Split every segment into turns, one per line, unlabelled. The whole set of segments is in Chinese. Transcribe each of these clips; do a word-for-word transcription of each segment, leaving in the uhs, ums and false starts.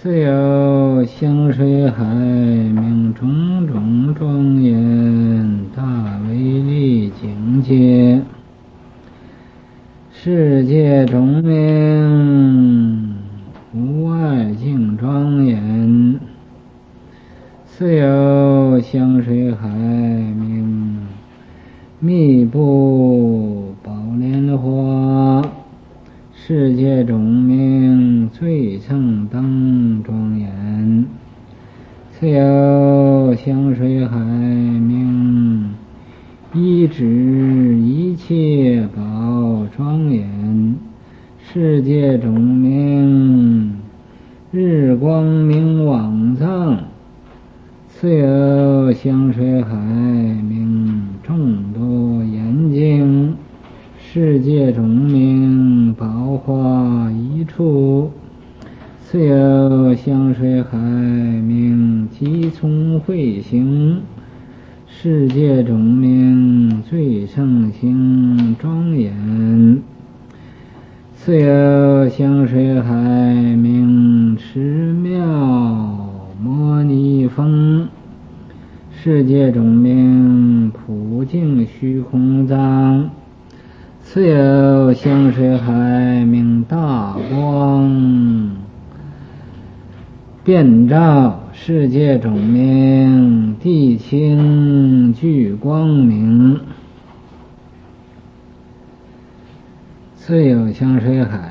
自有香水海明种种庄严大威力境界，世界种名无碍境庄严。自有香水海明密布宝莲花，世界种名最胜灯庄严。自有香水海明一指一切宝庄严，世界种名日光明往藏。自有香水海明众多严经，世界种名宝华一处。自有香水海明集聪慧行，世界种名最胜行庄严。自有香水海明持妙摩尼峰，世界种名普净虚空藏。自有香水海明大光遍照，世界种名地清具光明。自有香水海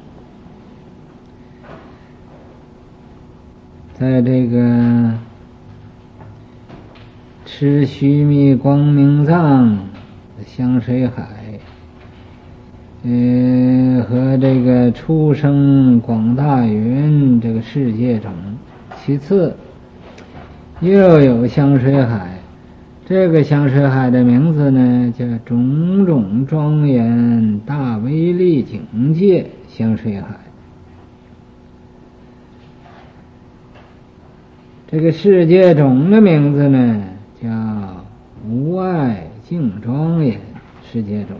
在这个持须弥光明藏香水海呃，和这个出生广大云这个世界中，其次又有香水海，这个香水海的名字呢叫种种庄严大威力境界香水海。这个世界种的名字呢叫无碍净庄严世界种。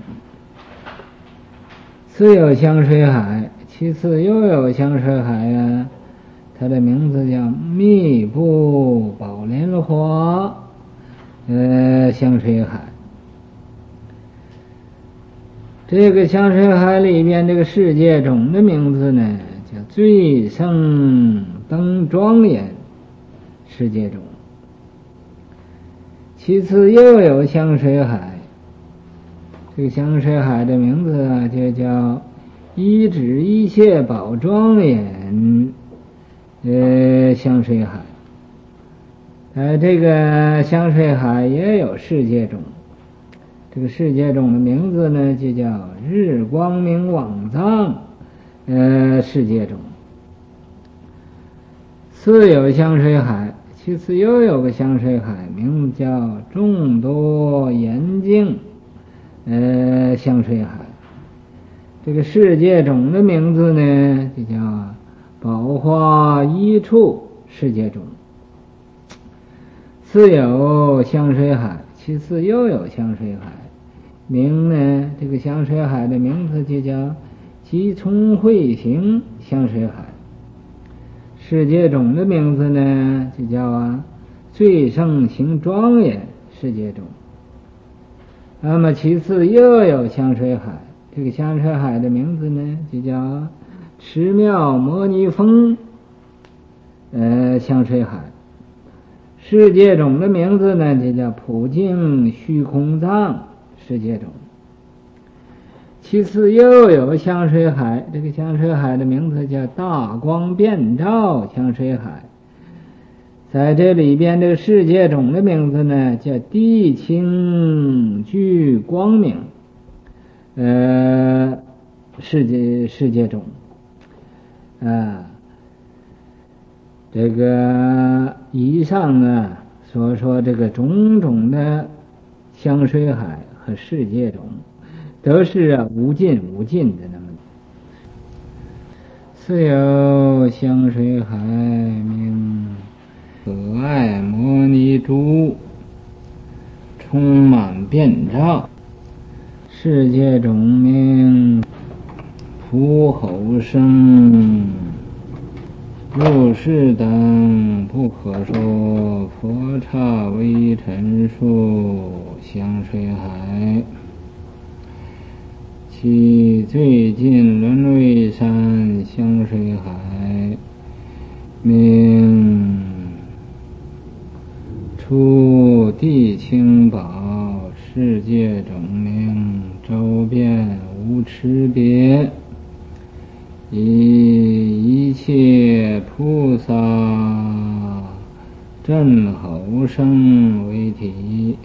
自有香水海，其次又有香水海啊，它的名字叫密布宝莲花呃香水海。这个香水海里边这个世界种的名字呢叫最胜灯庄严世界种。其次又有香水海，这个香水海的名字啊就叫一指一切宝庄严呃香水海。呃这个香水海也有世界种，这个世界种的名字呢就叫日光明往藏呃世界种。次有香水海，其次又有个香水海，名字叫众多严净呃香水海。这个世界种的名字呢就叫宝华一处世界种。次有香水海，其次又有香水海，名呢这个香水海的名字就叫集聪慧行香水海。世界种的名字呢就叫啊最胜行庄严世界种。那么其次又有香水海，这个香水海的名字呢就叫持妙摩尼峰呃香水海。世界种的名字呢就叫普净虚空藏世界种。其次又有香水海，这个香水海的名字叫大光遍照香水海。在这里边这个世界种的名字呢叫地清具光明呃世界世界种啊。这个以上啊所说这个种种的香水海和世界种都是啊无尽无尽的那么。自有香水海明可爱摩尼珠，充满遍照，世界种名普吼声入世等不可说，佛刹微尘数香水海。其最近轮为山香水海，名出地清宝，世界种名，周遍无差别，以一切菩萨真吼声为体。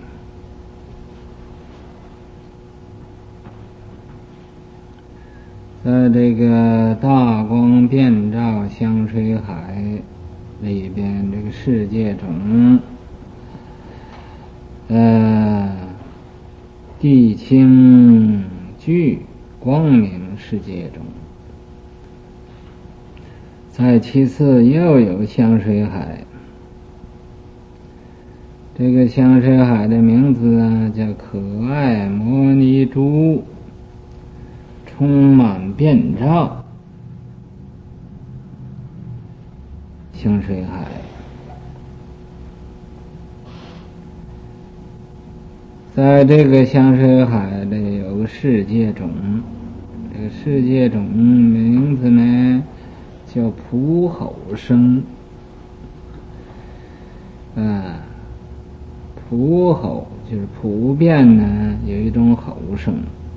在这个大光遍照香水海里边，这个世界种呃地清具光明世界中，在其次又有香水海。这个香水海的名字啊叫可爱摩尼珠，充满遍照香水海。在这个香水海里有个世界种，这个世界种名字呢叫普吼声。啊，普吼就是普遍呢有一种吼声。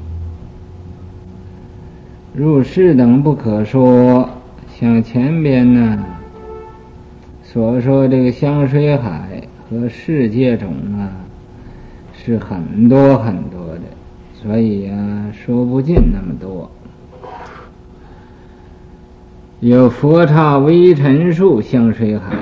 入世等不可说，像前边呢所说这个香水海和世界种啊是很多很多的，所以啊说不尽那么多。有佛刹微尘数香水海，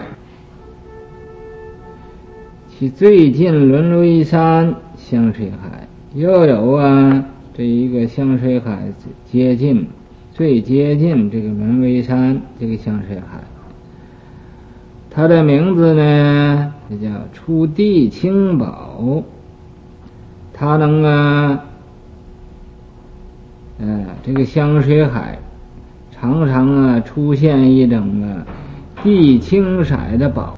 其最近轮为山香水海，又有啊这一个香水海接近最接近这个轮为山这个香水海，它的名字呢就叫出地清宝。它能啊呃这个香水海常常啊出现一种啊地清色的宝，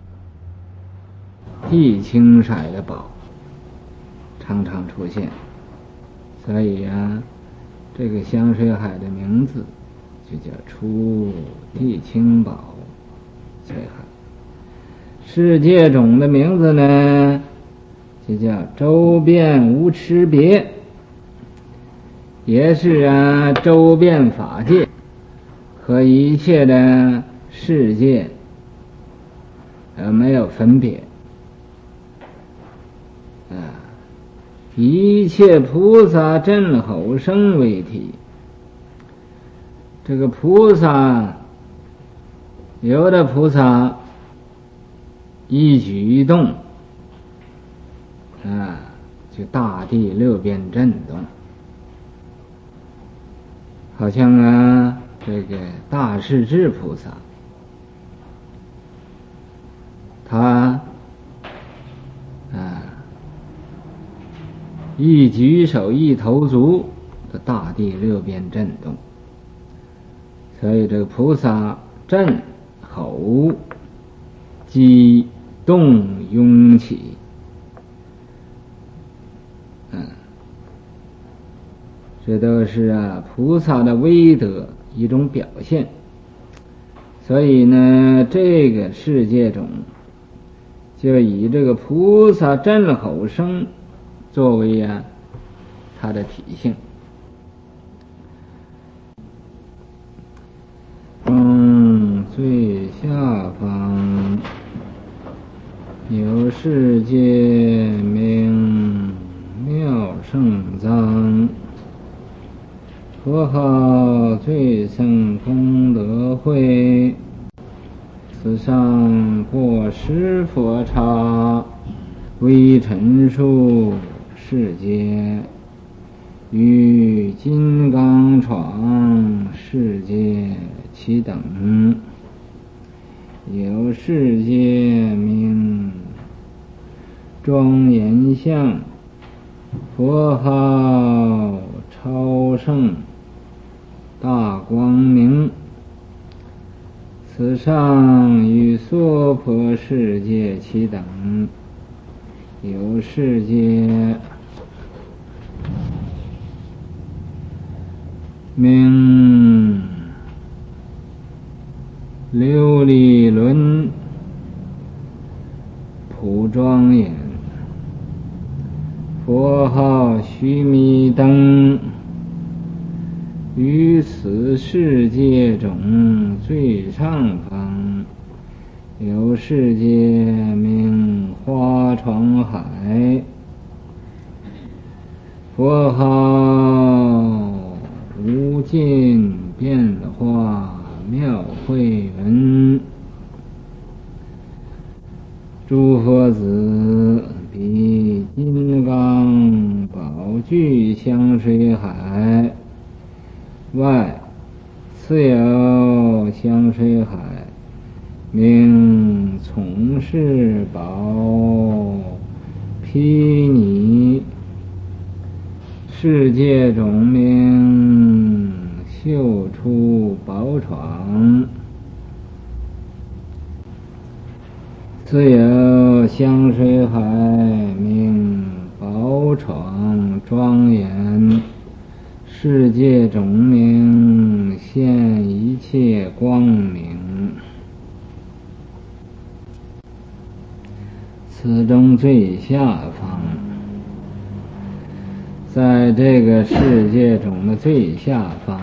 地清色的宝常常出现，所以啊这个香水海的名字就叫出地清宝水海。世界种的名字呢就叫周遍无差别，也是啊周遍法界和一切的世界呃没有分别啊，一切菩萨真吼声为体。这个菩萨，有的菩萨一举一动啊就大地六边震动，好像啊这个大势至菩萨，他啊一举手一投足的大地六边震动，所以这个菩萨震吼激动涌起，嗯，这都是啊菩萨的威德一种表现。所以呢这个世界中就以这个菩萨震吼声作为啊它的体性。嗯，最下方有世界名妙胜藏，佛号最胜功德会，此上过十佛刹微尘数世界，与金刚床世界其等，有世界名庄严相，佛号超胜大光明， 此上与娑婆世界其等，有世界名琉璃轮普庄严，佛号须弥灯，于此世界中最上方，有世界名花床海，佛号无尽变化妙慧文。诸佛子，彼金刚宝具香水海外，次有香水海，名从事宝毗尼，世界种名秀出宝床。次有香水海，名宝床庄严，世界种名现一切光明。此中最下方，在这个世界中的最下方，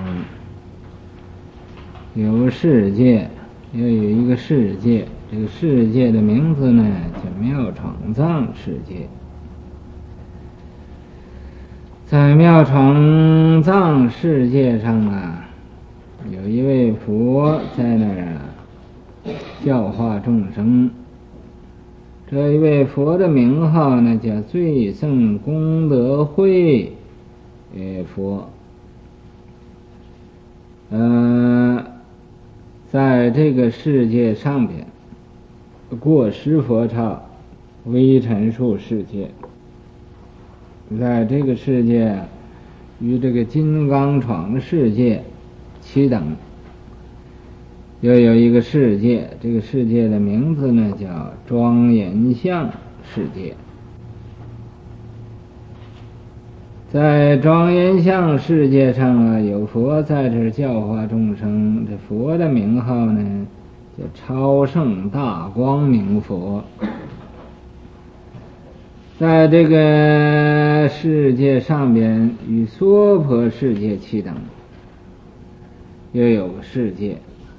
有世界，要有一个世界，这个世界的名字呢叫妙床藏世界。在妙床藏世界上啊，有一位佛在那儿啊教化众生。这一位佛的名号呢叫最胜功德会呃佛。呃在这个世界上边过十佛刹微尘数世界，在这个世界与这个金刚床世界齐等，又有一个世界，这个世界的名字呢叫庄严相世界。在庄严相世界上啊，有佛在这教化众生，这佛的名号呢叫超胜大光明佛。在这个世界上边与娑婆世界齐等，又有个世界，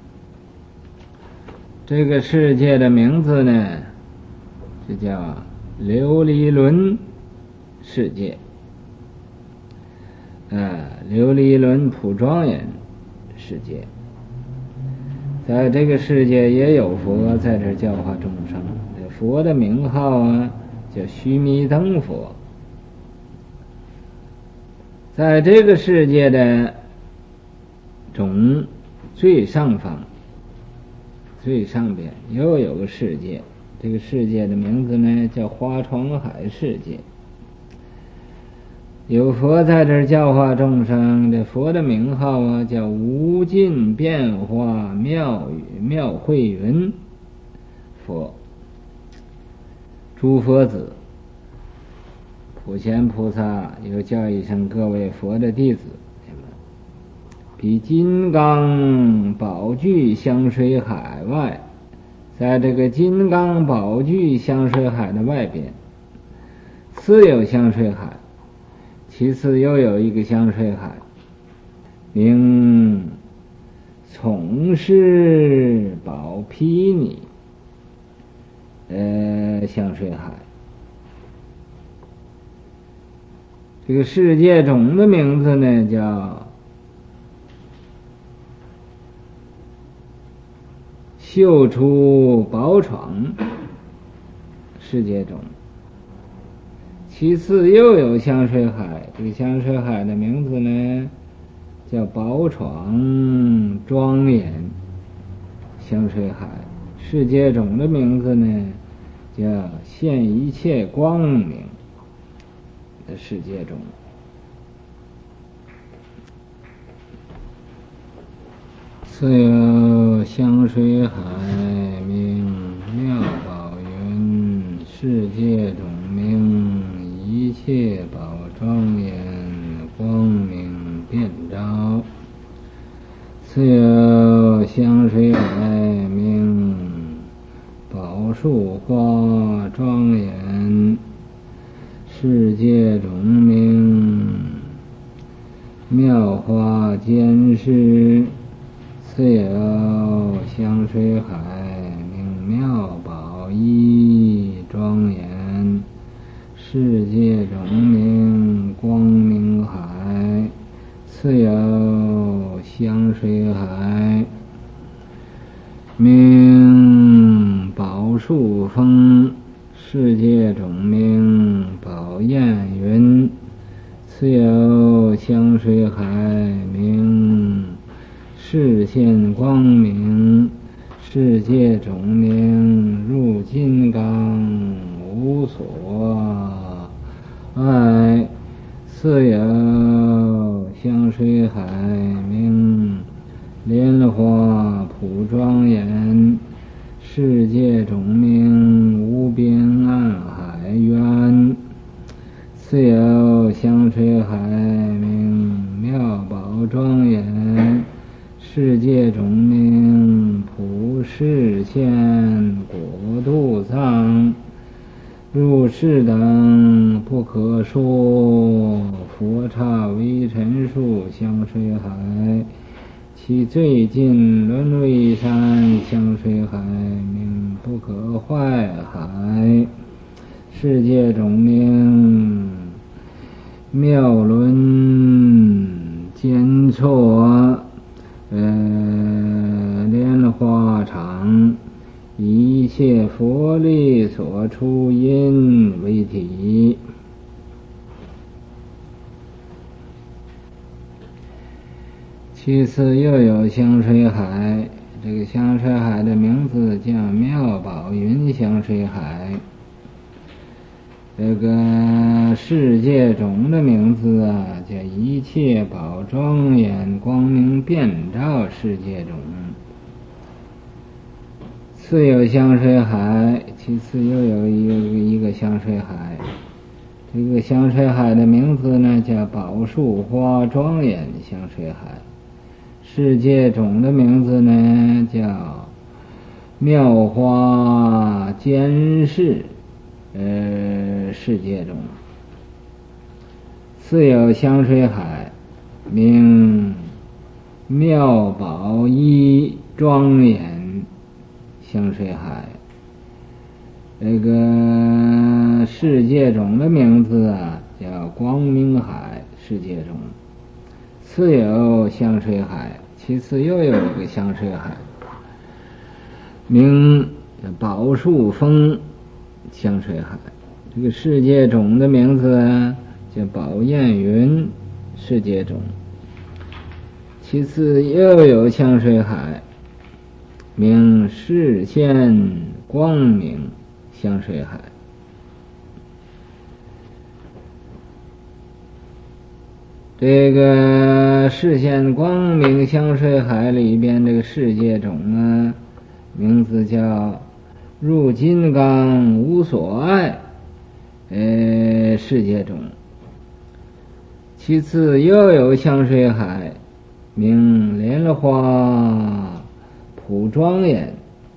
这个世界的名字呢就叫琉璃轮世界。呃，琉璃轮普庄严世界，在这个世界也有佛在这教化众生，这佛的名号啊叫须弥灯佛。在这个世界的中最上方最上边又有个世界，这个世界的名字呢叫花床海世界。有佛在这儿教化众生，这佛的名号啊叫无尽变化妙语妙慧云佛。诸佛子，普贤菩萨又叫一声各位佛的弟子，比金刚宝具香水海外，在这个金刚宝具香水海的外边，次有香水海，其次又有一个香水海，名从事宝毗尼呃香水海。这个世界种的名字呢叫秀出宝床世界种。其次又有香水海，这个香水海的名字呢叫宝床庄严香水海，世界种的名字呢叫现一切光明的世界种。次有香香水海，名妙宝云，世界种名，一切宝庄严，光明遍照。此有香水海，名宝树花庄严，世界种名，妙花间施。此有香水海，名妙宝一庄严，世界种名，光明海。此有香水海，名宝树峰，世界种名，宝焰云。此有香水海，名视现光明，世界种名，入金刚无所爱。此有香水海，名莲花普庄严，世界种名，无边暗海渊。此有香水海，名妙宝庄严，世界种名，普世现果度藏。入世等不可说，佛刹微尘数香水海。其最近轮为山香水海，名不可坏海，世界种名，妙轮间错。呃，莲花场，一切佛力所出因为体。其次又有香水海，这个香水海的名字叫妙宝云香水海。这个世界种的名字啊，叫一切宝庄严光明遍照世界种。次有香水海，其次又有一个一个香水海。这个香水海的名字呢，叫宝树花庄严香水海。世界种的名字呢，叫妙花间施。呃，世界中，次有香水海，名妙宝一庄严香水海。这个世界种的名字啊，叫光明海世界中。次有香水海，其次又有一个香水海，名宝树峰香水海。这个世界种的名字啊，叫宝焰云世界种。其次又有香水海，名视现光明香水海。这个视现光明香水海里边，这个世界种啊，名字叫入金刚无所爱，呃，世界种。其次又有香水海，名莲花普庄严，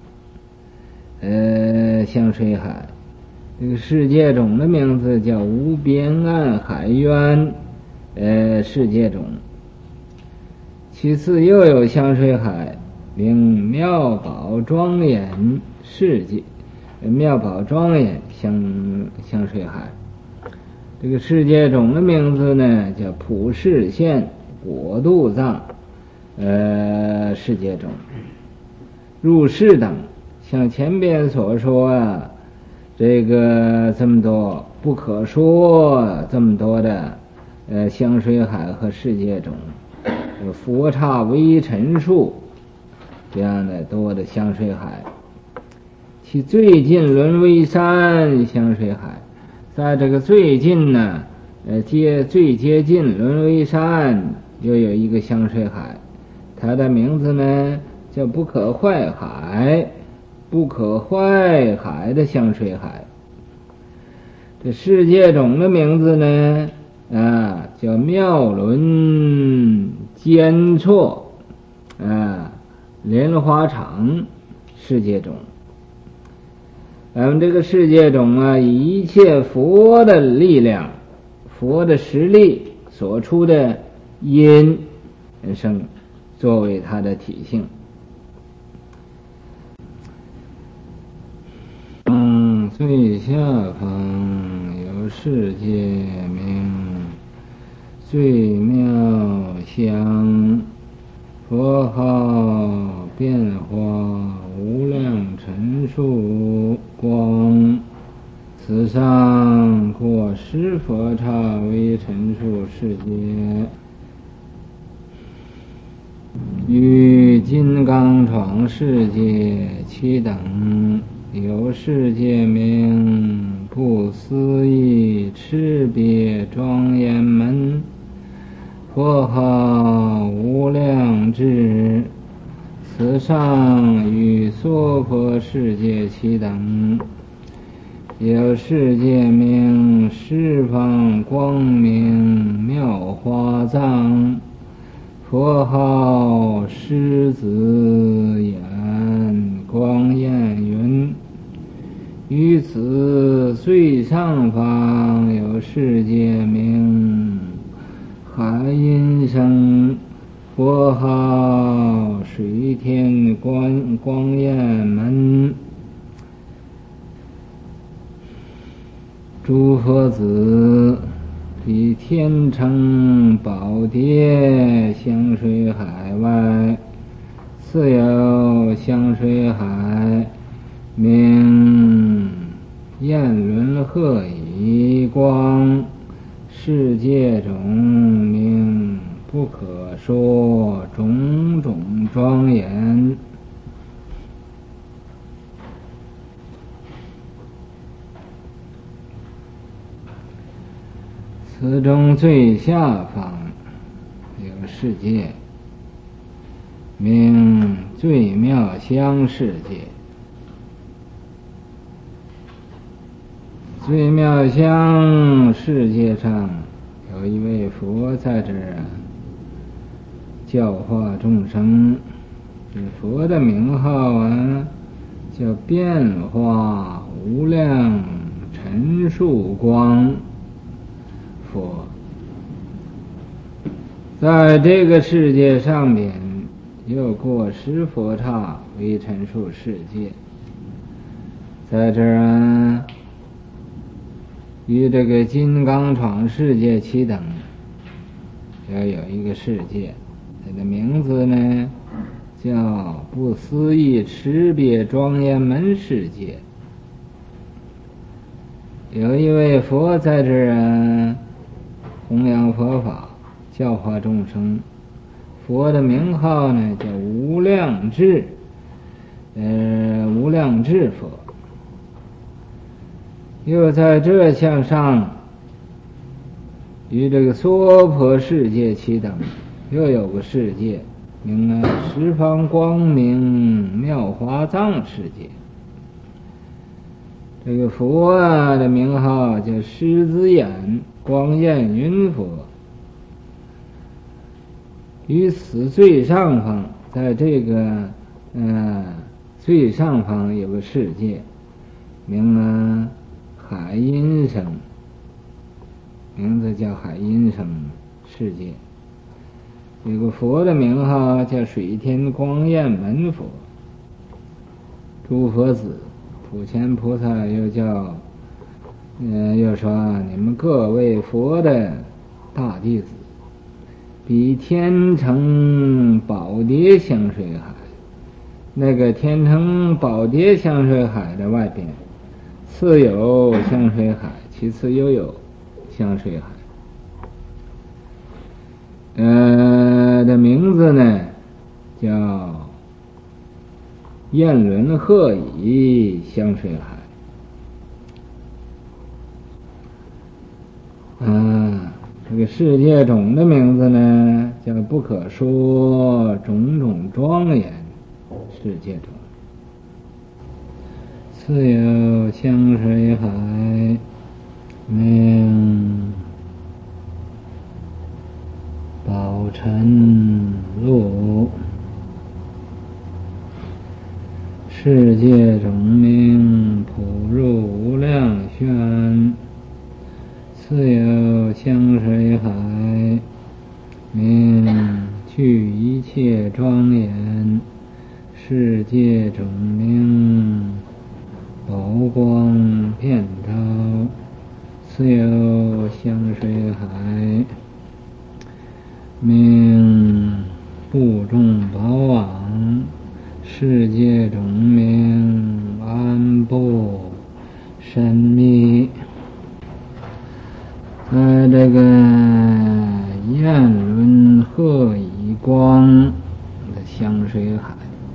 呃，香水海。这个世界种的名字叫无边岸海渊，呃，世界种。其次又有香水海，名妙宝庄严世界，妙宝庄严香香水海。这个世界种的名字呢，叫普世现果度藏，呃，世界种。入世等，像前边所说啊，这个这么多不可说这么多的呃香水海和世界种，佛刹微尘数这样的多的香水海。其最近轮为山香水海，在这个最近呢，呃接最接近轮为山又有一个香水海，它的名字呢叫不可坏海，不可坏海的香水海。这世界种的名字呢，啊，叫妙轮间错，啊，莲花场世界种。咱们这个世界种啊，以一切佛的力量、佛的实力所出的因生作为它的体性。嗯，最下方有世界名最妙香，佛号变化无量陈数光，此上过十佛刹为陈数世界，与金刚幢世界其等有世界名不思议持别庄严门，佛号无量智，此上与娑婆世界其等有世界名十方光明妙花藏，佛号狮子眼光焰云，于此最上方有世界名海音声，佛号水天光光焰门，诸佛子比天成宝蝶香水海外，似有香水海名焰轮鹤以光，世界种名不可说种种庄严。此中最下方有世界名最妙香世界，最妙香世界上有一位佛在这儿啊，教化众生。这佛的名号啊，叫变化无量陈数光佛。在这个世界上面有过十佛刹为陈数世界，在这儿啊，与这个金刚幢世界齐等要有一个世界，它的名字呢叫不思议持别庄严门世界。有一位佛在这儿啊，弘扬佛法，教化众生。佛的名号呢叫无量智，呃，无量智佛。又在这项上与这个娑婆世界齐等又有个世界名啊十方光明妙华藏世界。这个佛啊的名号叫狮子眼光焰云佛。于此最上方，在这个呃最上方有个世界名啊海音声，名字叫海音声世界。有个佛的名号叫水天光焰门佛。诸佛子普贤菩萨又叫呃又说你们各位佛的大弟子，比天成宝蝶香水海，那个天成宝蝶香水海的外边次有香水海，其次又有香水海。呃的名字呢叫焰轮鹤以香水海。嗯、啊，这个世界种的名字呢叫不可说种种庄严。 世界中。次有香水海，名宝沉陆，世界中名普入无量轩。次有香水海，名具一切庄严，世界中名宝光遍照。次有香水海，名不众宝网，世界中名安布神秘。在这个焰轮鹤以光的香水海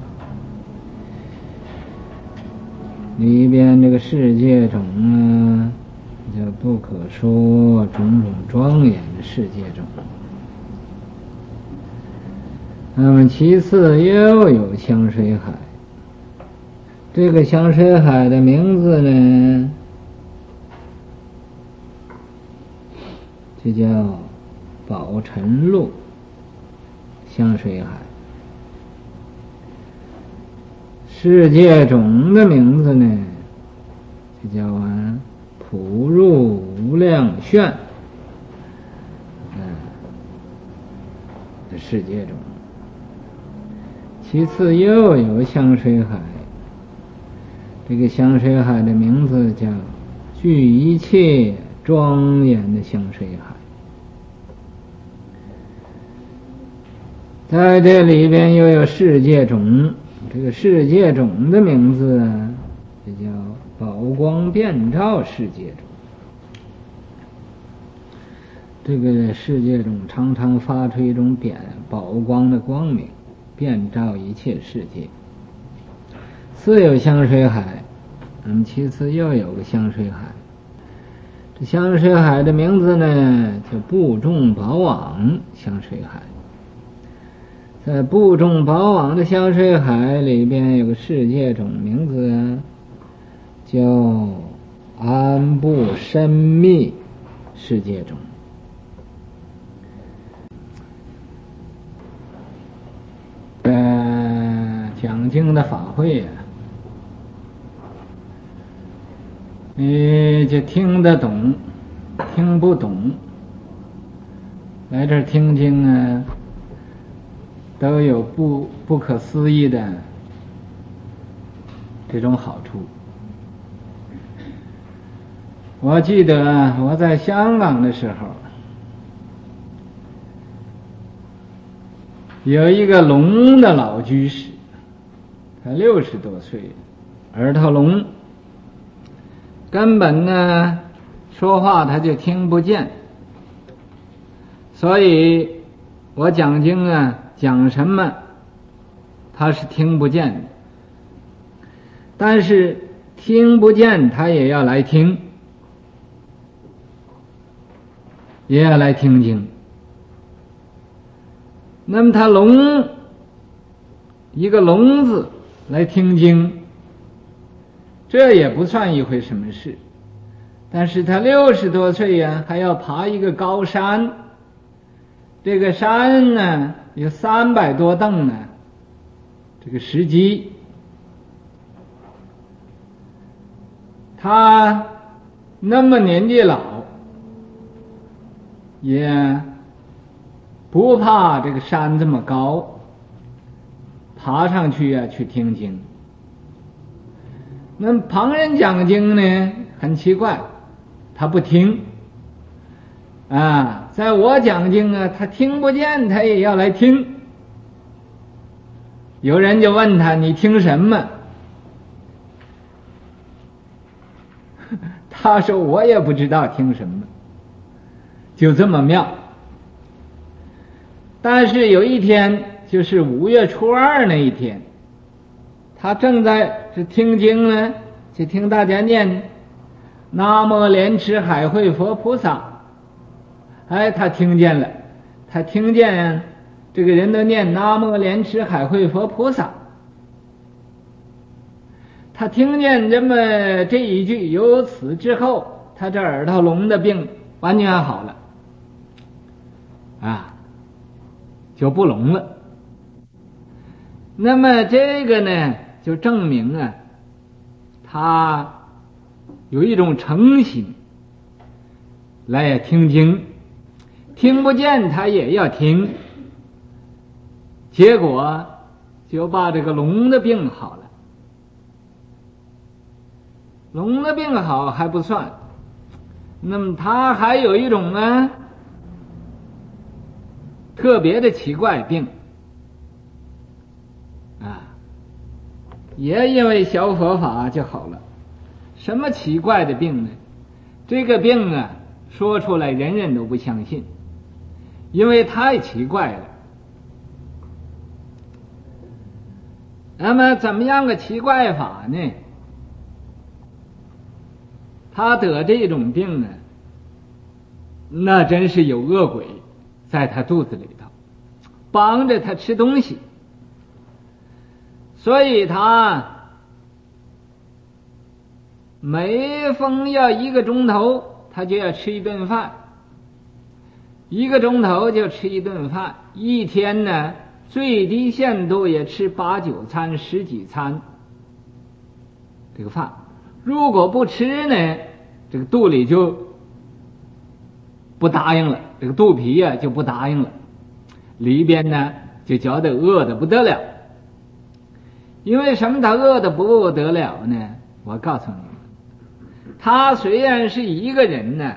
里边，这个世界中呢，叫不可说种种庄严的世界中。那么其次又有香水海，这个香水海的名字呢，这叫宝沉陆香水海。世界中的名字呢，这叫啊普入无量炫。嗯，这世界中。其次又有香水海，这个香水海的名字叫具一切庄严的香水海。在这里边又有世界种，这个世界种的名字啊，这叫宝光遍照世界种。这个世界中常常发出一种点宝光的光明，遍照一切世界。次有香水海，那么其次又有个香水海。这香水海的名字呢，叫不众宝网香水海。在不众宝网的香水海里边有个世界种名字啊，叫安布深密世界种。呃，讲经的法会啊，你就听得懂，听不懂，来这儿听经啊，都有不不可思议的这种好处。我记得我在香港的时候，有一个聋的老居士，他六十多岁，耳朵聋，根本呢说话他就听不见，所以我讲经啊讲什么他是听不见的，但是听不见他也要来听，也要来听经。那么他聋，一个聋子来听经，这也不算一回什么事，但是他六十多岁呀，还要爬一个高山，这个山呢有三百多栋呢，这个石级，他那么年纪老，也不怕这个山这么高，爬上去啊去听经。那么旁人讲经呢很奇怪，他不听啊，在我讲经啊他听不见，他也要来听。有人就问他，你听什么？他说我也不知道听什么，就这么妙。但是有一天，就是五月初二那一天，他正在是听经呢，就听大家念南无莲池海会佛菩萨。哎，他听见了，他听见这个人都念南无莲池海会佛菩萨。 他听见这么这一句，由此之后，他这耳朵聋的病完全好了，啊，就不聋了。那么这个呢，就证明啊，他有一种诚心来听经，听不见他也要听，结果就把这个聋的病好了。聋的病好还不算，那么他还有一种呢特别的奇怪病啊，也因为小佛法就好了。什么奇怪的病呢？这个病啊说出来人人都不相信，因为太奇怪了。那么怎么样个奇怪法呢？他得这种病呢，那真是有恶鬼在他肚子里头帮着他吃东西，所以他每逢要一个钟头他就要吃一顿饭，一个钟头就吃一顿饭，一天呢最低限度也吃八九餐十几餐这个饭，如果不吃呢，这个肚里就不答应了，这个肚皮呀、啊、就不答应了，里边呢就觉得饿得不得了。因为什么他饿得不得了呢？我告诉你，他虽然是一个人呢，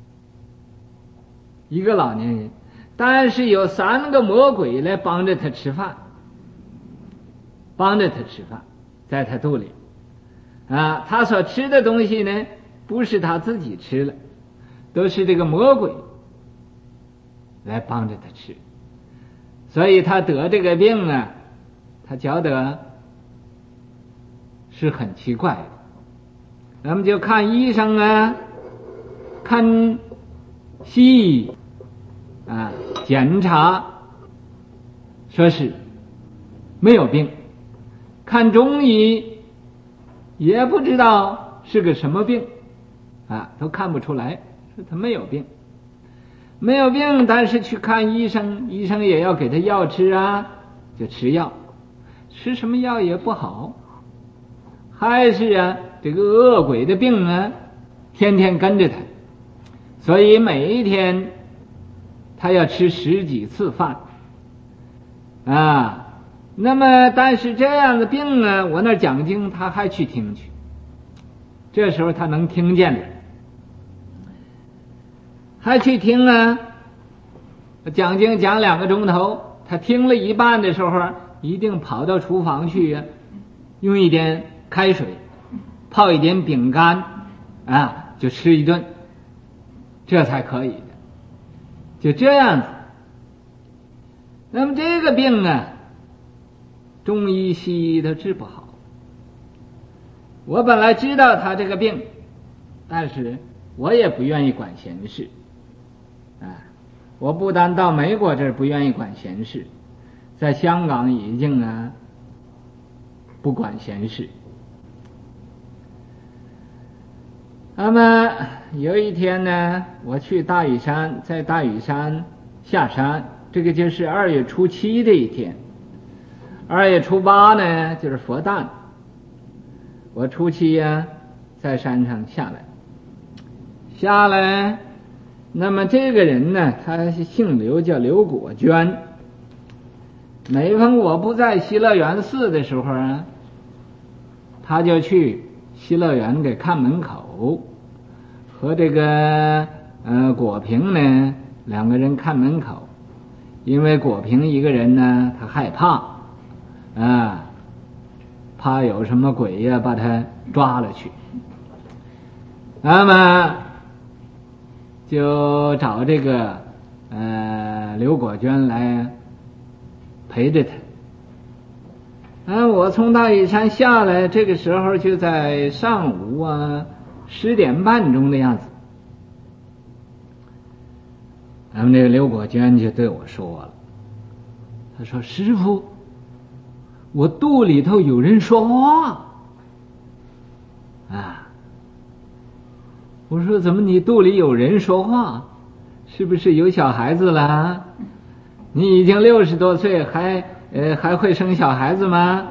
一个老年人，但是有三个魔鬼来帮着他吃饭，帮着他吃饭，在他肚里啊，他所吃的东西呢不是他自己吃了，都是这个魔鬼来帮着他吃，所以他得这个病啊，他觉得是很奇怪的。咱们就看医生啊，看西医啊，检查说是没有病，看中医也不知道是个什么病啊，都看不出来，说他没有病，没有病，但是去看医生，医生也要给他药吃啊，就吃药，吃什么药也不好，还是啊这个恶鬼的病啊天天跟着他，所以每一天他要吃十几次饭啊。那么但是这样的病呢，我那讲经他还去听去，这时候他能听见了，还去听啊，讲经讲两个钟头，他听了一半的时候一定跑到厨房去啊，用一点开水泡一点饼干啊，就吃一顿，这才可以的，就这样子。那么这个病啊，中医西医都治不好。我本来知道他这个病，但是我也不愿意管闲事啊。我不但到美国这儿不愿意管闲事，在香港已经啊不管闲事。那么有一天呢，我去大屿山，在大屿山下山，这个就是二月初七这一天，二月初八呢就是佛诞，我初七呀、啊、在山上下来，下来，那么这个人呢，他姓刘，叫刘果娟。每逢我不在西乐园寺的时候啊，他就去西乐园给看门口，和这个呃果平呢两个人看门口，因为果平一个人呢，他害怕啊，怕有什么鬼呀、啊、把他抓了去，那么就找这个呃刘果娟来陪着他。啊，我从大屿山下来，这个时候就在上午啊十点半钟的样子。咱们这个刘果娟就对我说了，他说：“师父，我肚里头有人说话。” 啊。我说怎么你肚里有人说话？是不是有小孩子了？你已经六十多岁，还呃还会生小孩子吗？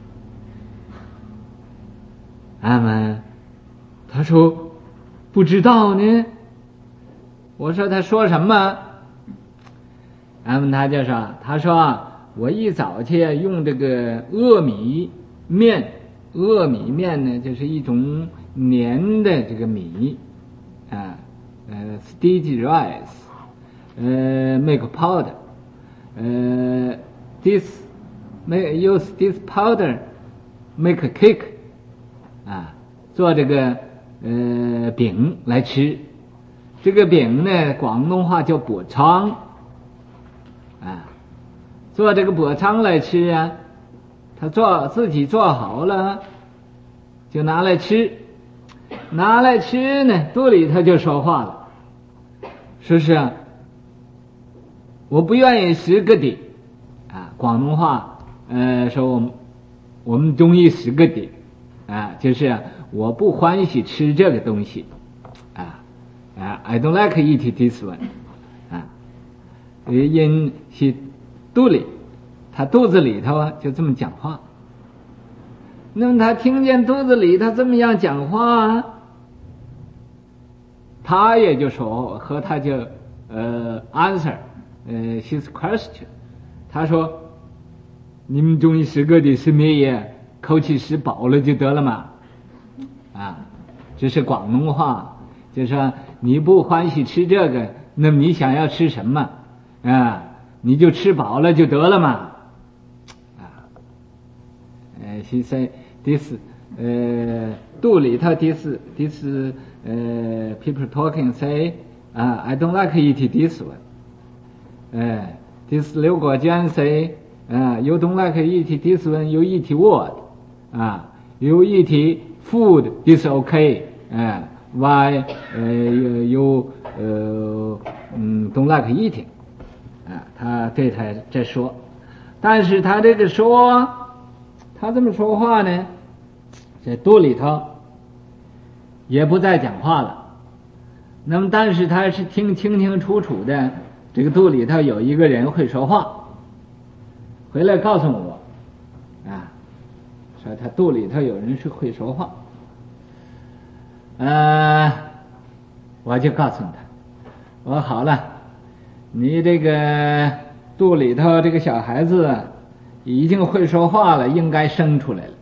阿门。他说不知道呢。我说他说什么？阿门。他就说，他说我一早去用这个糯米面，糯米面呢就是一种黏的这个米啊，呃 ，staged rice， 呃 ，make powder， 呃 ，this make use this powder make cake， 啊，做这个呃饼来吃。这个饼呢，广东话叫薄仓，啊，做这个薄仓来吃啊。他做自己做好了，就拿来吃。拿来吃呢，肚里他就说话了，说是啊，我不愿意吃个的啊，广东话呃说我们我们中医食个的啊，就是啊，我不欢喜吃这个东西啊啊 I don't like eat this one 啊，因是肚里他肚子里头啊就这么讲话。那么他听见肚子里他这么样讲话，他也就说和他就呃 answer 呃 his question， 他说你们中医食个的是咩耶，口气吃饱了就得了嘛，啊，这是广东话，就说你不欢喜吃这个，那么你想要吃什么啊？你就吃饱了就得了嘛，啊，呃 he say this 呃肚里头 this this 呃 people talking say 啊 I don't like eat this one， 呃 this 刘国娟 say 啊 you don't like eat this one you eat what 啊 you eat food is okay 啊 why 呃 you, you 呃嗯 don't like eating 啊，他对他在说，但是他这个说，他这么说话呢，在肚里头也不再讲话了。那么，但是他是听清清楚楚的，这个肚里头有一个人会说话，回来告诉我，啊，说他肚里头有人是会说话，呃，我就告诉他，我说好了。你这个肚里头这个小孩子已经会说话了，应该生出来了。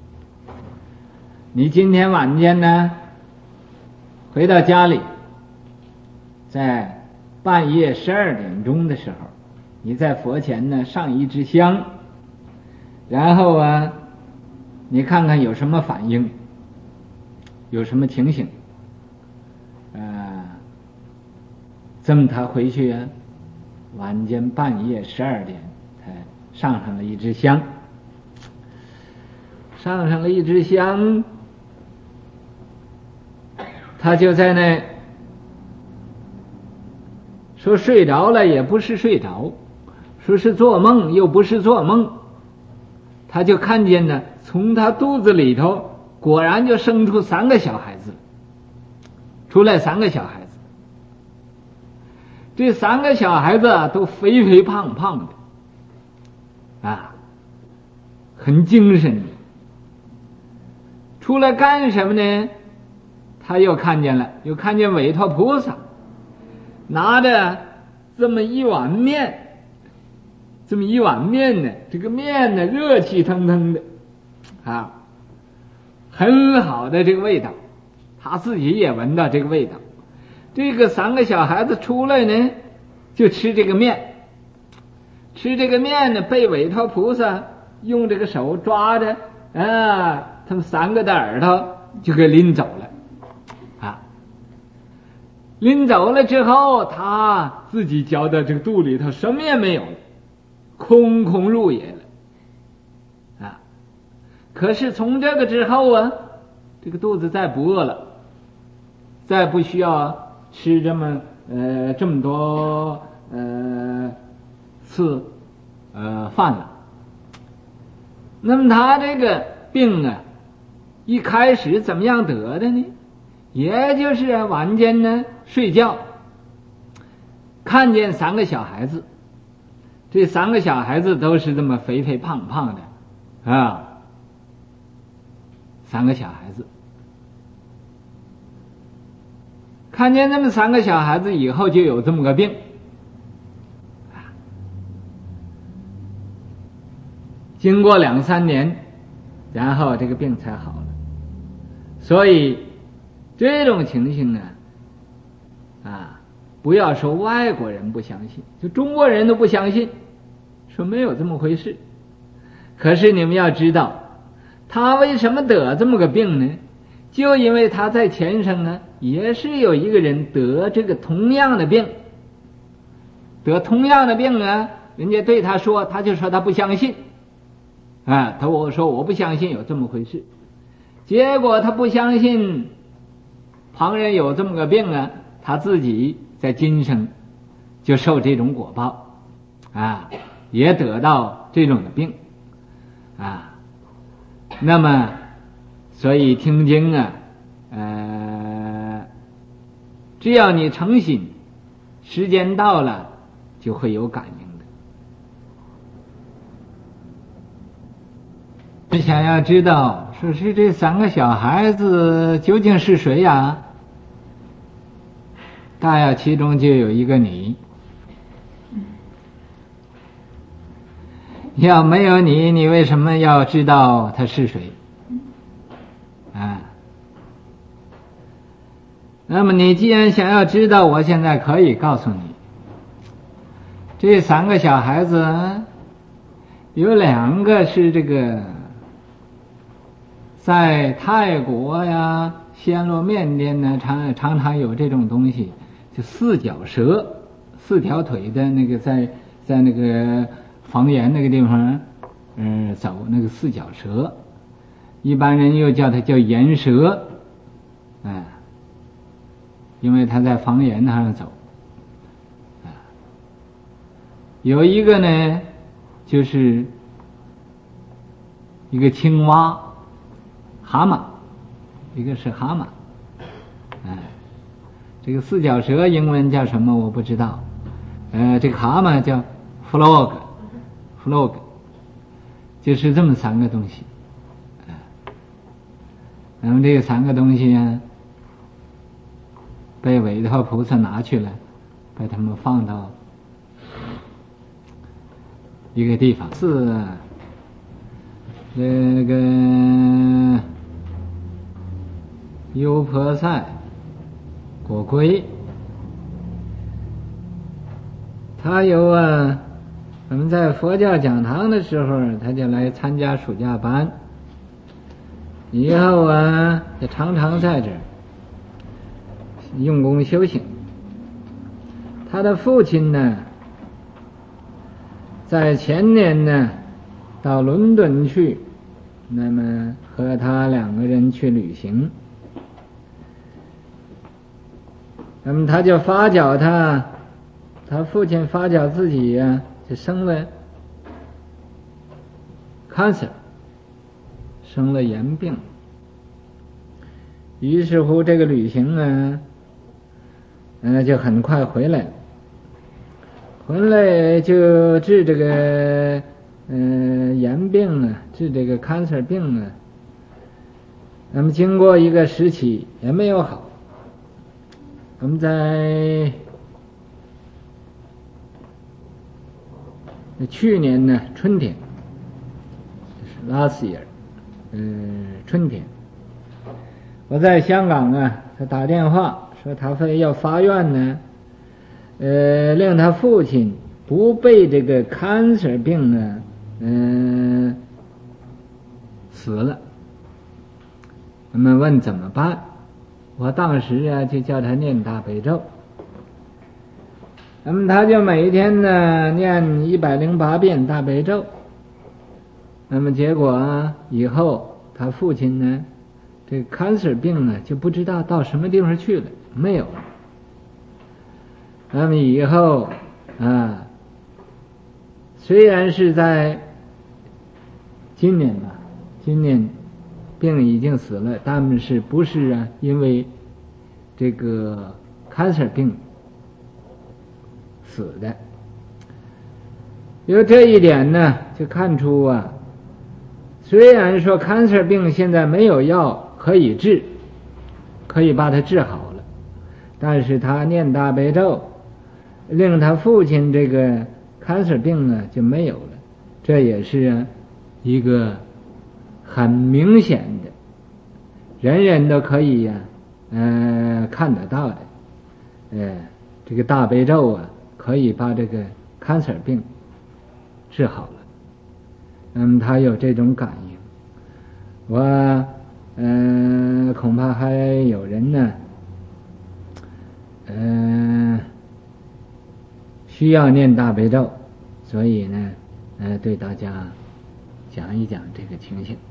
你今天晚间呢，回到家里，在半夜十二点钟的时候，你在佛前呢上一支香，然后啊，你看看有什么反应，有什么情形，呃，这么他回去啊。晚间半夜十二点才上上了一支香，上上了一支香，他就在那说睡着了也不是睡着，说是做梦又不是做梦，他就看见呢，从他肚子里头果然就生出三个小孩子，出来三个小孩子。这三个小孩子都肥肥胖胖的，啊，很精神的。出来干什么呢？他又看见了，又看见韦陀菩萨拿着这么一碗面，这么一碗面呢，这个面呢热气腾腾的，啊，很好的这个味道，他自己也闻到这个味道。这个三个小孩子出来呢，就吃这个面，吃这个面呢，被韦陀菩萨用这个手抓着啊，他们三个的耳朵就给拎走了，啊，拎走了之后，他自己觉得这个肚里头什么也没有了，空空如也了，啊，可是从这个之后啊，这个肚子再不饿了，再不需要吃这么呃这么多呃次呃饭了。那么他这个病啊， 一开始怎么样得的呢？也就是晚间呢睡觉，看见三个小孩子，这三个小孩子都是这么肥肥胖胖的啊，三个小孩子，看见这么三个小孩子以后就有这么个病，经过两三年，然后这个病才好了。所以这种情形呢，啊，不要说外国人不相信，就中国人都不相信，说没有这么回事。可是你们要知道，他为什么得这么个病呢？就因为他在前生呢，也是有一个人得这个同样的病，得同样的病呢，人家对他说，他就说他不相信，啊，他我说我不相信有这么回事。结果他不相信旁人有这么个病啊，他自己在今生就受这种果报啊，也得到这种的病啊。那么所以听经啊，呃，只要你诚心，时间到了就会有感应的。你想要知道说是这三个小孩子究竟是谁呀？大要其中就有一个你，要没有你，你为什么要知道他是谁啊？那么你既然想要知道，我现在可以告诉你，这三个小孩子有两个是这个在泰国呀、暹罗、缅甸呢，常常常有这种东西，就四脚蛇，四条腿的那个在在那个房檐那个地方，嗯、呃，走那个四脚蛇，一般人又叫它叫岩蛇，哎、呃，因为它在房檐上走。啊、呃，有一个呢，就是一个青蛙。蛤蟆，一个是蛤蟆，哎，这个四脚蛇英文叫什么我不知道，呃，这个蛤蟆叫 frog，frog， 就是这么三个东西，哎，那么这三个东西啊，被韦陀菩萨拿去了，把它们放到一个地方，是啊，这个优婆塞果龟，他有啊，我们在佛教讲堂的时候，他就来参加暑假班，以后啊，就常常在这儿用功修行。他的父亲呢，在前年呢，到伦敦去，那么和他两个人去旅行。那么他就发觉他，他父亲发觉自己呀、啊，就生了 cancer， 生了炎病。于是乎，这个旅行呢，呃，就很快回来了。回来就治这个呃炎病啊，治这个 cancer 病啊。那么经过一个时期也没有好。我们在去年呢春天，就是 last year， 嗯，春天，我在香港啊，他打电话说他非要发愿呢，呃，令他父亲不被这个 cancer 病呢，嗯、呃，死了。我们问怎么办？我当时啊就叫他念大悲咒，那么他就每天呢念一百零八遍大悲咒。那么结果啊，以后他父亲呢，这个 cancer 病呢就不知道到什么地方去了，没有。那么以后啊，虽然是在今年吧，今年病已经死了，但是不是啊？因为这个 cancer 病死的。由这一点呢，就看出啊，虽然说 cancer 病现在没有药可以治，可以把它治好了，但是他念大悲咒，令他父亲这个 cancer 病呢就没有了，这也是啊一个很明显的，人人都可以呀、啊，呃，看得到的，呃，这个大悲咒啊，可以把这个 cancer 病治好了。那么他有这种感应，我呃恐怕还有人呢，呃，需要念大悲咒，所以呢，呃，对大家讲一讲这个情形。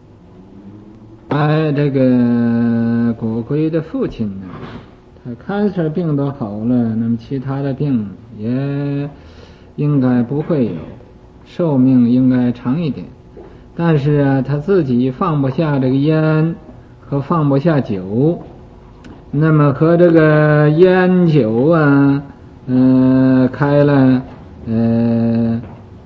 哎，这个果龟的父亲呢，他 cancer 病都好了，那么其他的病也应该不会有，寿命应该长一点。但是啊，他自己放不下这个烟和放不下酒，那么和这个烟酒啊，呃，开了呃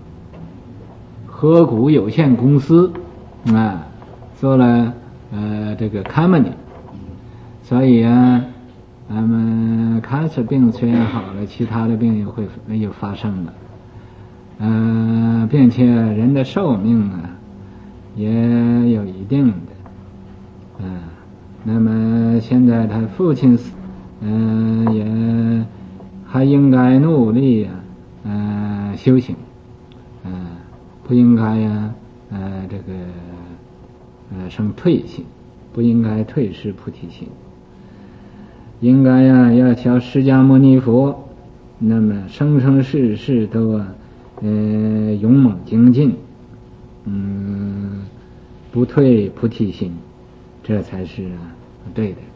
合股有限公司啊，做了呃这个 company， 所以啊，咱们 cancer 病虽然好了，其他的病也会又发生了，呃，并且人的寿命啊也有一定的，嗯、呃，那么现在他父亲死，嗯、呃，也还应该努力啊，呃，修行，嗯、呃，不应该呀、啊，呃，这个呃生退心，不应该退失菩提心，应该呀、啊、要学释迦牟尼佛，那么生生世世都啊，呃，勇猛精进，嗯，不退菩提心，这才是啊对的。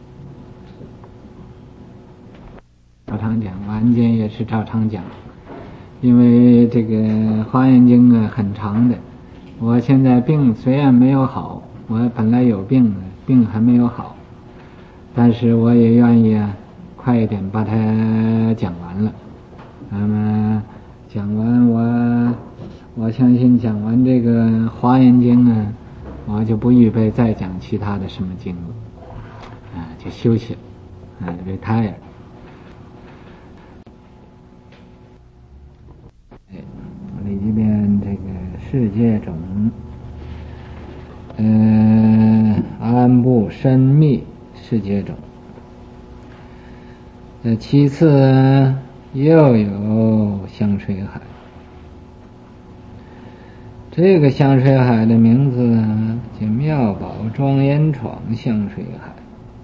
照常讲，晚间也是照常讲，因为这个《华严经》啊很长的，我现在病虽然没有好，我本来有病，病还没有好，但是我也愿意啊快一点把它讲完了。那么讲完我我相信讲完这个《华严经》啊，我就不预备再讲其他的什么经了，啊，就休息了，啊 retire。里边这个世界种，呃，安布深密世界种。呃，其次又有香水海。这个香水海的名字呢，叫妙宝庄严闯香水海。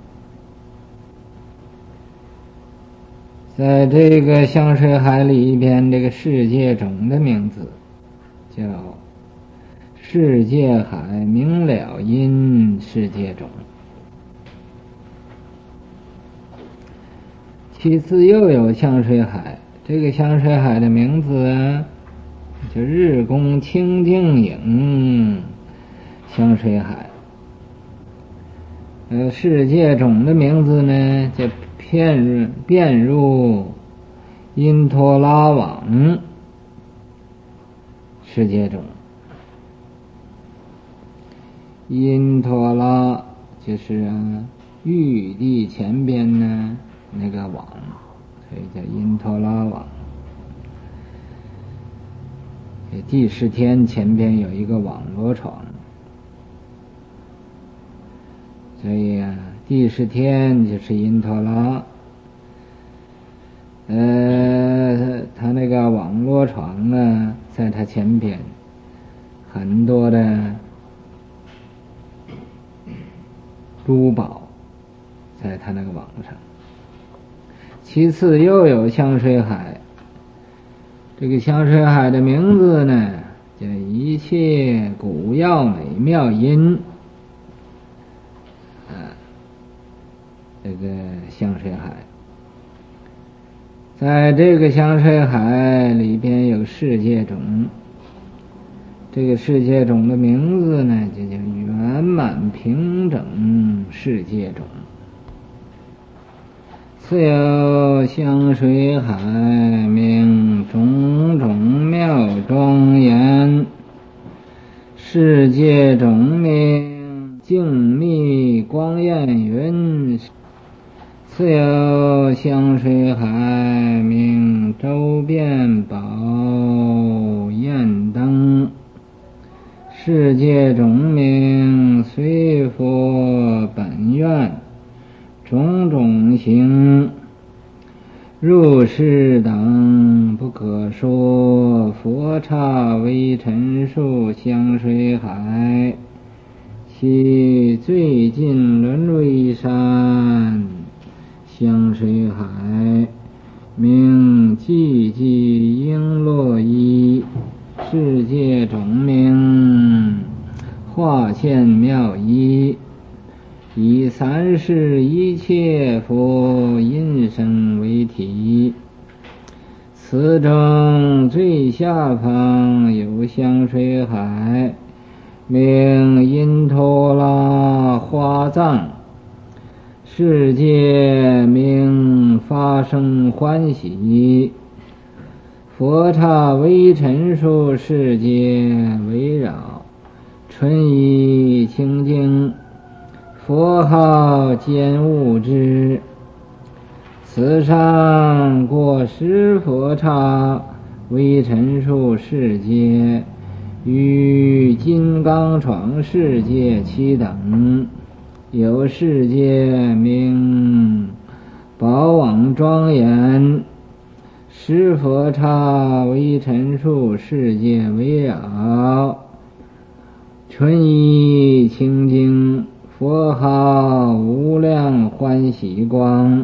在这个香水海里边，这个世界种的名字叫世界海明了因世界种。其次又有香水海，这个香水海的名字啊，叫日宫清净影香水海。呃，世界种的名字呢，叫遍遍入因陀拉网世界种。因陀拉就是啊玉帝前边呢那个网，所以叫因陀拉网。第十天前边有一个网罗床，所以啊第十天就是因陀拉。呃，他那个网罗床呢，在他前边很多的珠宝在他那个网上。其次又有香水海，这个香水海的名字呢叫一切古药美妙音，啊，这个香水海。在这个香水海里边有世界种， 这个世界种的名字呢，就叫圆满平整世界种。此有香水海，名种种妙庄严，世界种名静谧光焰云。此有香水海，名周遍宝焰灯，世界种名随佛本愿，种种行。入世等不可说，佛刹微尘数香水海，其最近轮回山香水海，名寂寂璎珞衣，世界种名化现妙衣，以三世一切佛音声为体。此中最下方有香水海，名因陀拉花藏，世界名发生欢喜，佛刹微尘数世界围绕，纯一清净，佛号兼物之。此上过十佛刹微尘数世界，与金刚床世界七等。有世界名宝网庄严，十佛刹微尘数世界围绕，纯一清净，佛号无量欢喜光。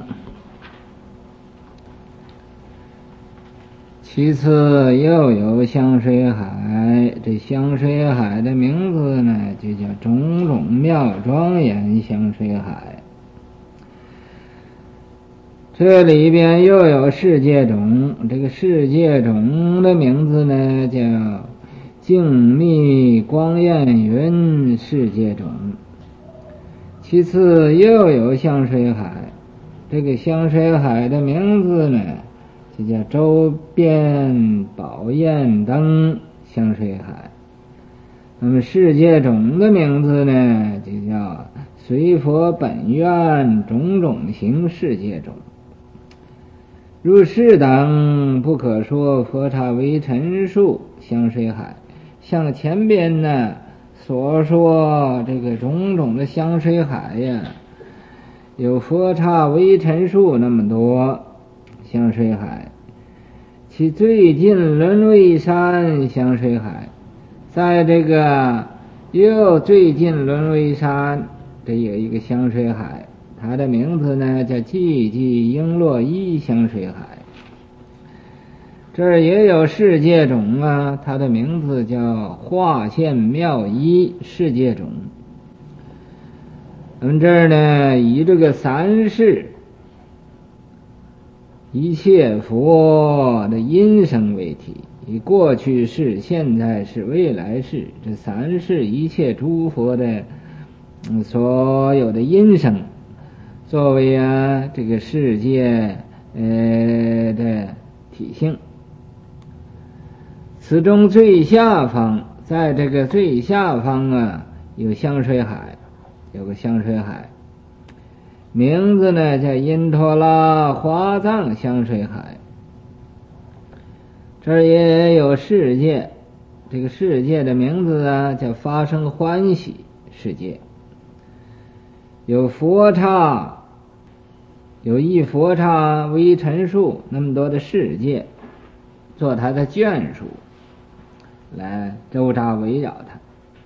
其次又有香水海，这香水海的名字呢，就叫种种妙庄严香水海。这里边又有世界种，这个世界种的名字呢，叫静谧光焰云世界种。其次又有香水海，这个香水海的名字呢，就叫周遍宝焰灯香水海。那么世界种的名字呢，就叫随佛本愿种种行世界种。入世等不可说佛刹微尘数香水海，像前边呢所说这个种种的香水海呀，有佛刹微尘数那么多香水海，其最近轮回山香水海，在这个又最近轮回山这有一个香水海，它的名字呢叫寂寂璎珞衣香水海。这儿也有世界种啊，它的名字叫化现妙衣世界种。那么这儿呢，以这个三世一切佛的音声为体，以过去世、现在世、未来世这三世一切诸佛的、嗯、所有的音声，作为啊这个世界呃的体性。此中最下方，在这个最下方啊，有香水海，有个香水海，名字呢叫因陀拉华藏香水海。这儿也有世界，这个世界的名字啊叫发生欢喜世界。有佛刹，有一佛刹微尘数那么多的世界，做它的眷属，来周匝围绕它。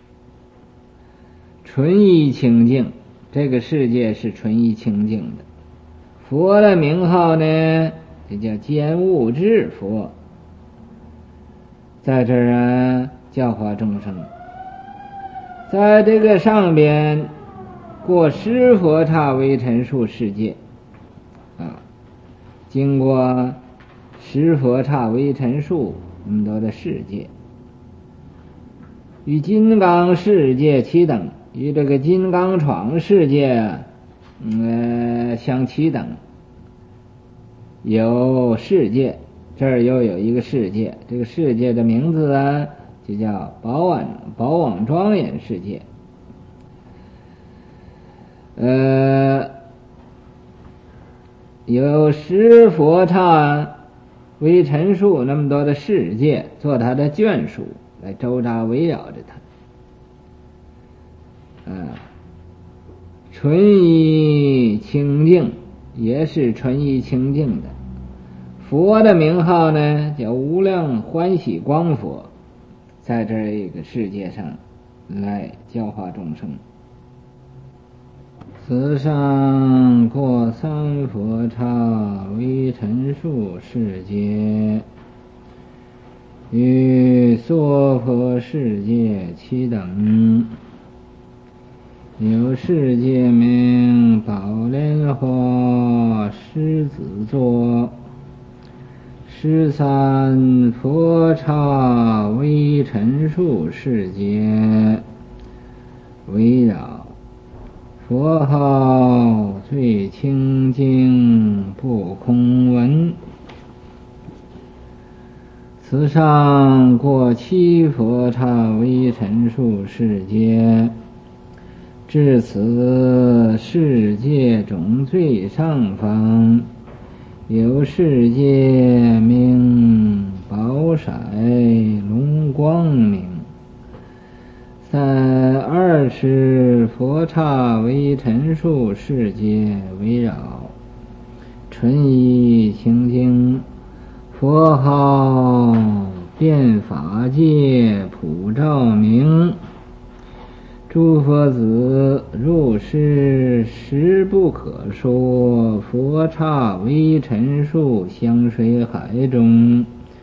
纯一清净，这个世界是纯一清净的。佛的名号呢，就叫兼物智佛，在这儿啊教化众生。在这个上边过十佛刹微尘数世界啊，经过十佛刹微尘数那么多的世界， 与金刚世界齐等，与这个金刚闯世界呃相齐等。有世界，这儿又有一个世界，这个世界的名字呢就叫宝网宝网庄严世界。呃，有十佛刹为陈数那么多的世界做他的眷属来周匝围绕着他。啊，纯一清净，也是纯一清净的。佛的名号呢叫无量欢喜光佛，在这个世界上来教化众生。此上过三佛刹为陈数世界，与娑婆世界齐等。有世界名宝莲花狮子座，十三佛刹为陈数世界围绕。佛号最清净不空文，此上过七佛刹为陈数世界，至此世界中最上方，有世界名宝色龙光明。三二十佛刹为陈数世界围绕，纯一清净，佛号遍法界普照明。诸佛子入世实不可说，佛刹为陈数香水海中。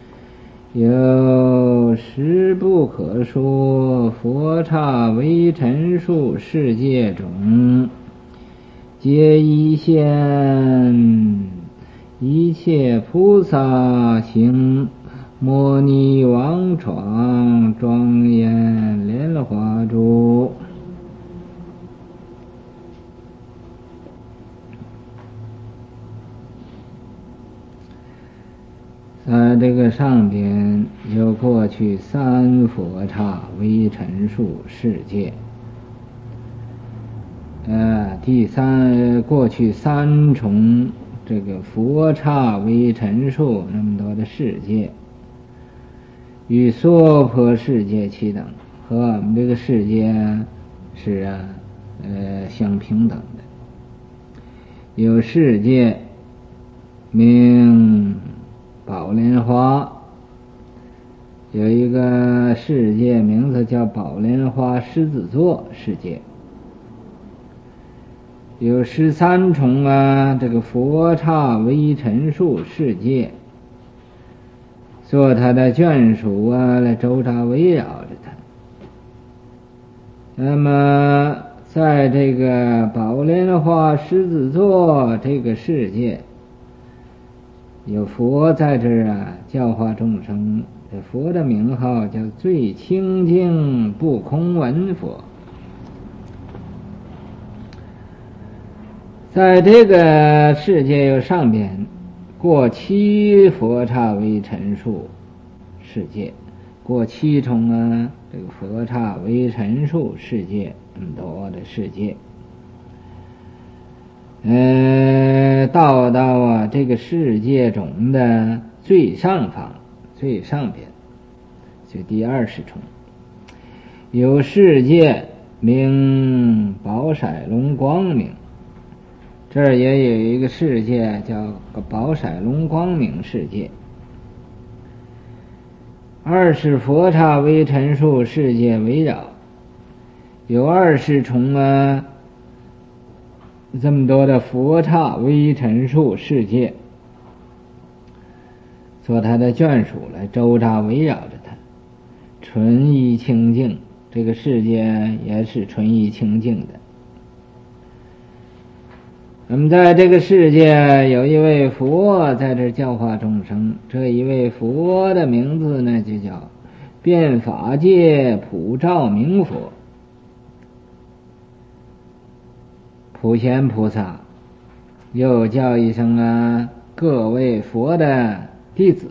有实不可说，佛刹为陈数世界中，皆一现一切菩萨行，摩尼王闯庄严莲花珠。在这个上边有过去三佛刹为陈数世界，呃，第三过去三重这个佛刹为陈数那么多的世界，与娑婆世界齐等，和我们这个世界是啊呃相平等的。有世界名宝莲花，有一个世界名字叫宝莲花狮子座世界。有十三重啊这个佛刹为陈数世界，做他的眷属啊来周匝围绕着他。那么在这个宝莲花狮子座这个世界，有佛在这儿啊教化众生，这佛的名号叫最清净不空文佛。在这个世界有上边过七佛刹为陈数世界，过七重啊这个佛刹为陈数世界，那么多的世界。呃，到到啊这个世界中的最上方最上边，就第二十重，有世界名宝色龙光明。这儿也有一个世界叫个宝色龙光明世界。二十佛刹为陈数世界围绕，有二十重啊这么多的佛刹为陈数世界，做他的眷属来周匝围绕着他，纯一清净。这个世界也是纯一清净的。那么在这个世界有一位佛在这教化众生，这一位佛的名字呢就叫遍法界普照明佛，普贤菩萨又叫一声啊，各位佛的弟子，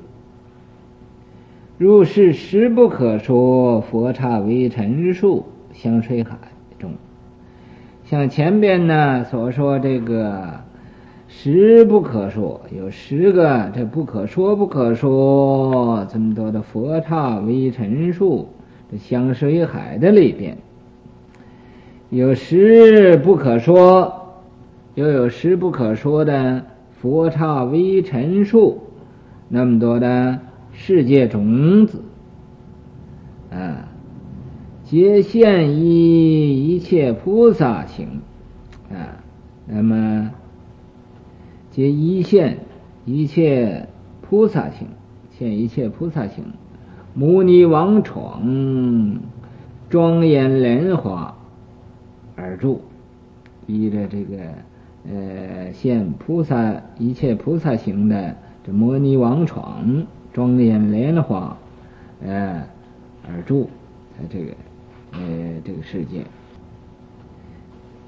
如是实不可说，佛刹微尘数香水海中。像前边呢所说这个十不可说，有十个这不可说不可说这么多的佛刹微尘数，这香水海的里边有十不可说，又有十不可说的佛刹微尘数，那么多的世界种子啊，皆现依一切菩萨行啊，那么皆依现一切菩萨行，现一切菩萨行，摩尼王闯庄严莲花而住，依着这个呃现菩萨一切菩萨行的这摩尼王闯庄严莲花呃而住在这个呃这个世界。